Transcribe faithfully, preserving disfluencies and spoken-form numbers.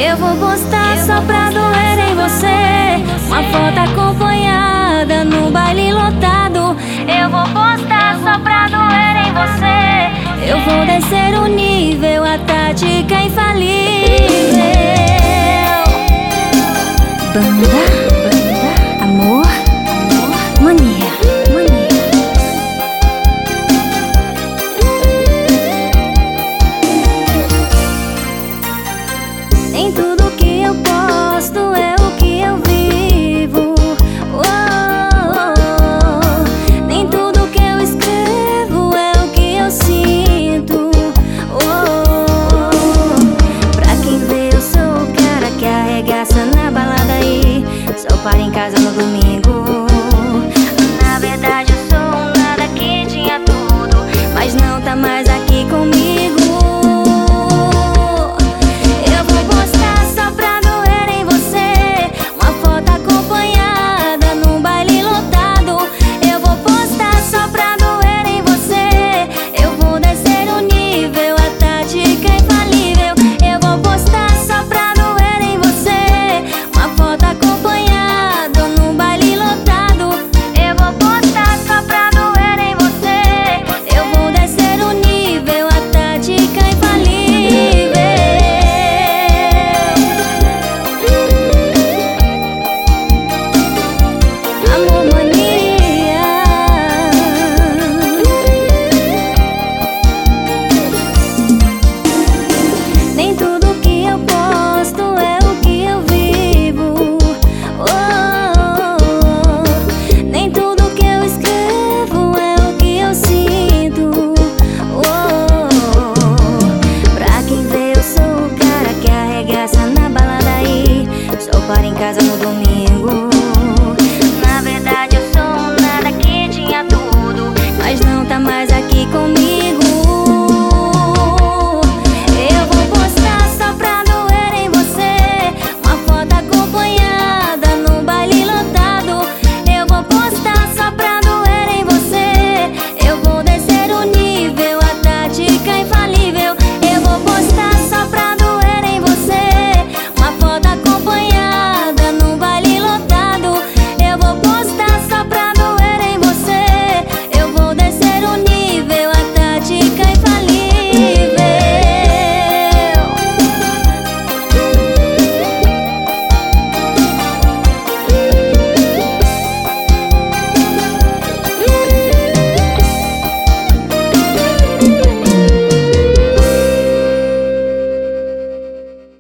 Eu vou postar só pra doer em você, uma foto acompanhada no baile lotado. Eu vou postar só pra doer em você. Eu vou descer o nível, a tática infalível. Banda, banda, amor, amor, mania, mania. Nem tudo que eu posto é o que eu vivo. Oh, oh, oh. Nem tudo que eu escrevo é o que eu sinto. Oh, oh. Pra quem vê eu sou o cara que arregaça na balada e só para em casa no domingo.